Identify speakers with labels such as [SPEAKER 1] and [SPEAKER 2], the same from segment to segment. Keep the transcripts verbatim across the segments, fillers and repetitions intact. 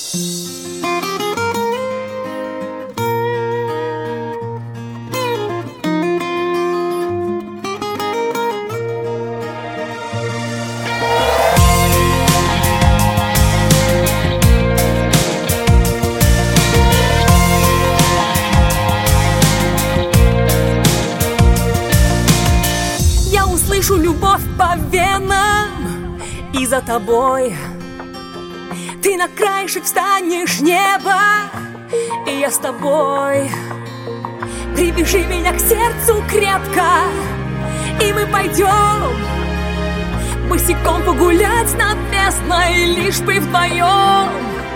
[SPEAKER 1] Слышу любовь по венам, и за тобой ты на краешек встанешь неба, и я с тобой. Прибежи меня к сердцу крепко, и мы пойдем босиком погулять над бездной, лишь бы вдвоем.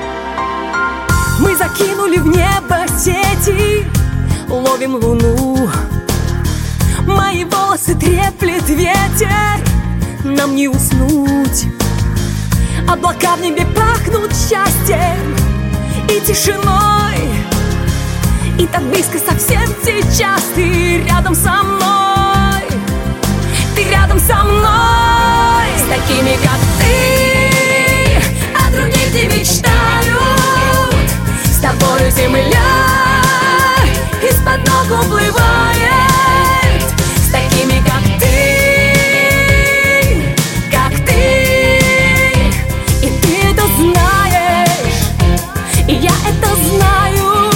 [SPEAKER 1] Мы закинули в небо сети, ловим луну. Мои волосы треплет ветер, нам не уснуть. Облака в небе пахнут счастьем и тишиной. И так близко совсем сейчас ты рядом со мной. Ты рядом со мной. С такими, как ты, о других не мечтают. С тобою земля из-под ног уплывает. Такими, как ты, как ты. И ты это знаешь, и я это знаю.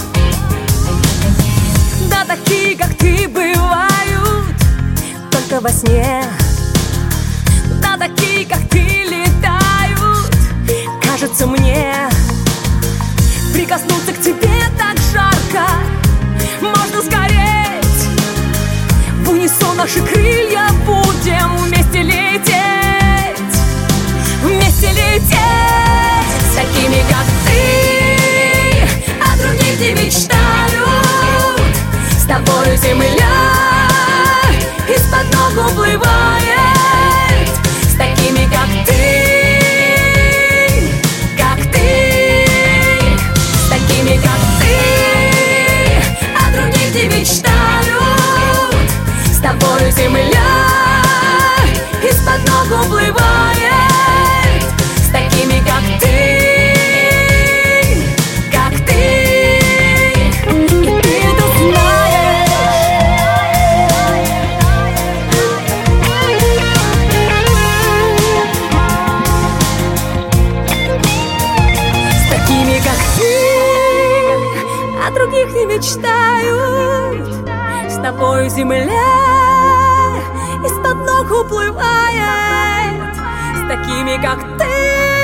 [SPEAKER 1] Да, такие, как ты, бывают только во сне. Да, такие, как ты, летают. Кажется мне, прикоснуться к тебе так жарко, можно скорее. В унисон наши крылья, будем вместе лететь, вместе лететь. С такими, как ты, о других не мечтают. С тобою земля из-под ног уплывает. С такими, как ты, как ты. С такими, как ты, о других не мечтают. С тобою земля из-под ног уплывает. С такими, как ты, как ты. И ты это знаешь. С такими, как ты, о других не мечтают. С тобою земля из-под ног уплывает. С такими, как ты,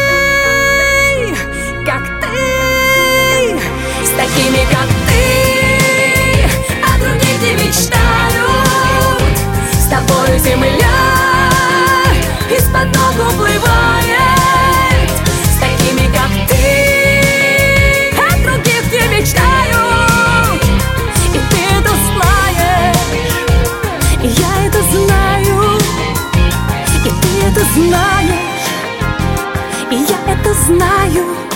[SPEAKER 1] как ты. С такими, как ты, о других не мечтают. С тобою земля из-под ног уплывает. С такими, как ты, о других не мечтают. И ты это знаешь, и я это знаю. И ты это знаешь, и я это знаю.